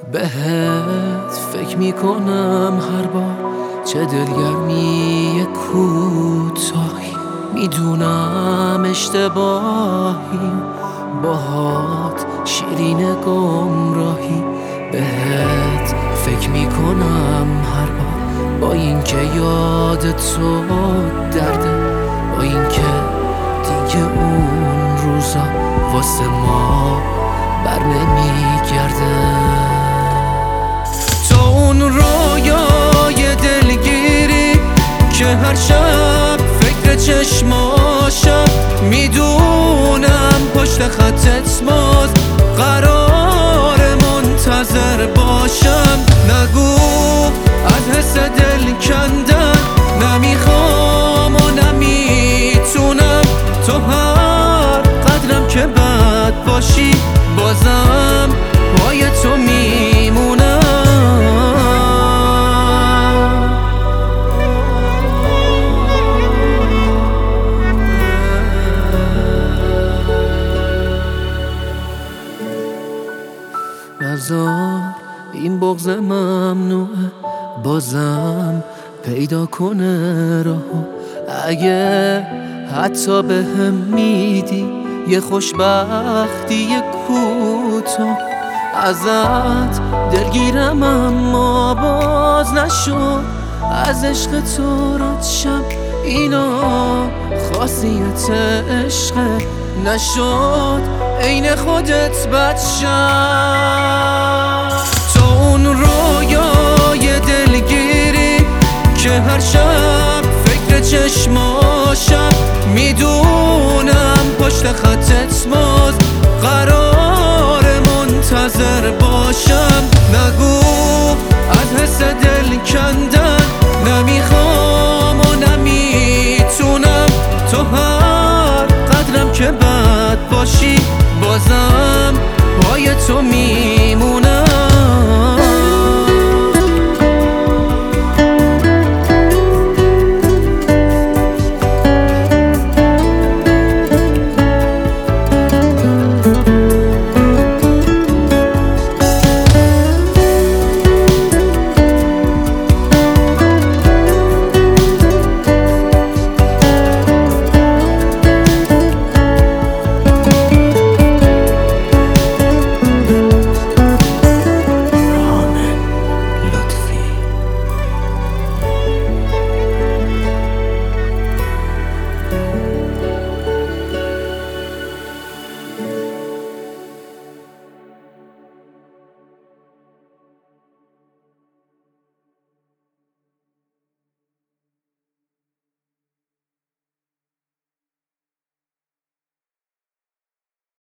بهت فکر میکنم هر بار، چه دلگرمی کوتاهی. میدونم اشتباهی، باهات شیرین گمراهی. بهت فکر میکنم هر بار، با اینکه یاد تو درده، با اینکه دیگه اون روزا واسه ما بر نمیگرده. تا اون رویای دلگیری که هر شب فکر چشماشم، میدونم پشت خطت باز قرار منتظر باشم. نگو از حس دل کندن نمیخوام و نمیتونم، تو هر قدرم که بد باشی بازم پای تو میمونم. نذار این بغض ممنوعه بازم پیدا کنه راهو. اگه حتی به هم میدی یه خوشبختی کوتاه، ازت دلگیرم اما باز نشد از عشق تو رد شم. اینا خاصیت عشق نشد عین خودت بد شم. تا اون رویای دلگیری که هر شب فکر چشماشم، میدونم پشت خطت باز قرار منتظر باشم. نگو از حس دل کندن نمیخوام و نمیتونم، تو هر قدرم که بد باشی بازم پای تو میمونم.